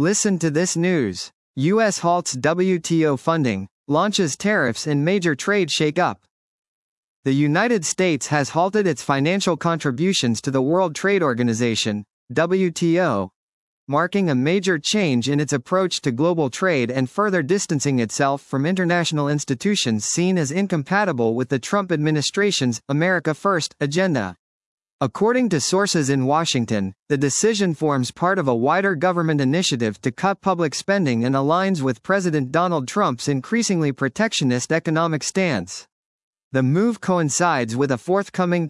Listen to this news. U.S. halts WTO funding, launches tariffs in major trade shakeup. The United States has halted its financial contributions to the World Trade Organization, WTO, marking a major change in its approach to global trade and further distancing itself from international institutions seen as incompatible with the Trump administration's America First agenda. According to sources in Washington, the decision forms part of a wider government initiative to cut public spending and aligns with President Donald Trump's increasingly protectionist economic stance. The move coincides with a forthcoming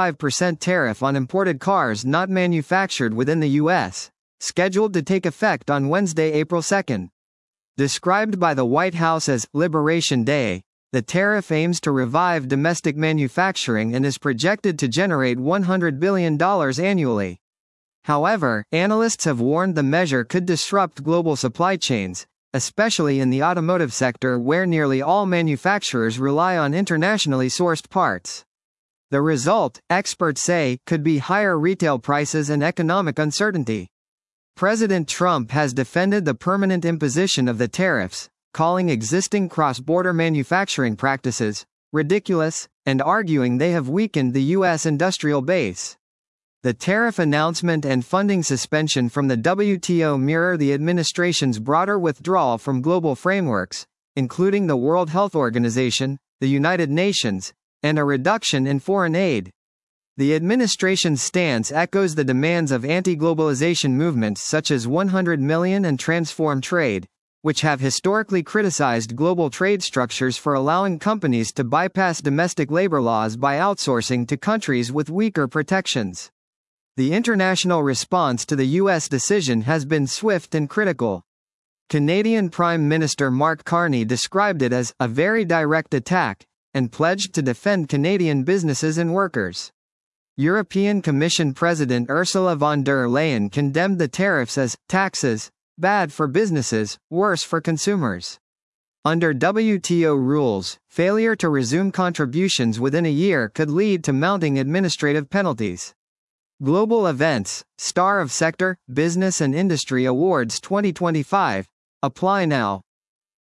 25% tariff on imported cars not manufactured within the U.S., scheduled to take effect on Wednesday, April 2. Described by the White House as Liberation Day, the tariff aims to revive domestic manufacturing and is projected to generate $100 billion annually. However, analysts have warned the measure could disrupt global supply chains, especially in the automotive sector where nearly all manufacturers rely on internationally sourced parts. The result, experts say, could be higher retail prices and economic uncertainty. President Trump has defended the permanent imposition of the tariffs, calling existing cross-border manufacturing practices ridiculous, and arguing they have weakened the U.S. industrial base. The tariff announcement and funding suspension from the WTO mirror the administration's broader withdrawal from global frameworks, including the World Health Organization, the United Nations, and a reduction in foreign aid. The administration's stance echoes the demands of anti-globalization movements such as 100 Million and Transform Trade, which have historically criticized global trade structures for allowing companies to bypass domestic labor laws by outsourcing to countries with weaker protections. The international response to the U.S. decision has been swift and critical. Canadian Prime Minister Mark Carney described it as a very direct attack, and pledged to defend Canadian businesses and workers. European Commission President Ursula von der Leyen condemned the tariffs as taxes, bad for businesses, worse for consumers. Under WTO rules, failure to resume contributions within a year could lead to mounting administrative penalties. Global Events, Star of Sector, Business and Industry Awards 2025, apply now.